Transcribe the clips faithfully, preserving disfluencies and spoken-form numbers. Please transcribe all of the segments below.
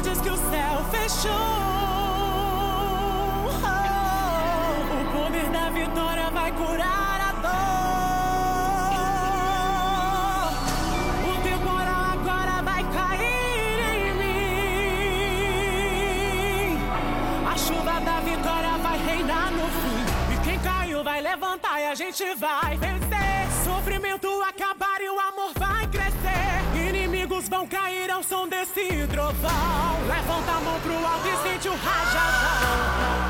diz que o céu fechou. Oh, o poder da vitória vai curar a dor. O temporal agora vai cair em mim. A chuva da vitória vai reinar no fim. E quem caiu vai levantar e a gente vai vencer. Sofrimento acabar e o amor vai crescer. Inimigos vão cair ao som desse trovão. Levanta a mão pro alto e sente o rajadão.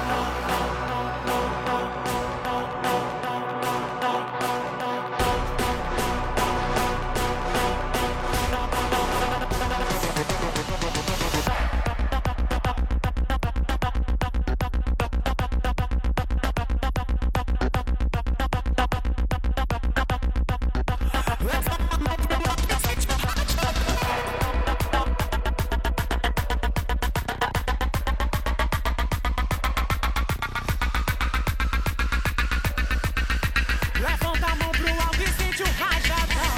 Levanta a mão pro alto e sente o rajadão.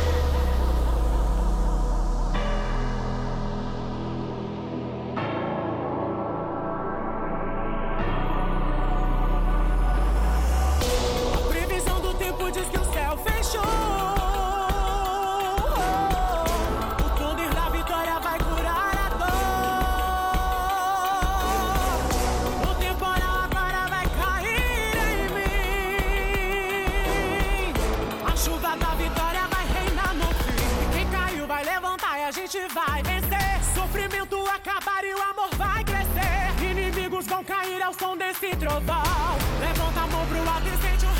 A previsão do tempo diz que o céu fechou. O poder da vitória vai curar a dor. O temporal agora vai cair em mim. A chuva da vitória vai reinar no fim. E quem caiu vai levantar e a gente vai vencer. Sofrimento acabar e o amor vai crescer. Inimigos vão cair ao som desse trovão. Levanta a mão pro alto e sente o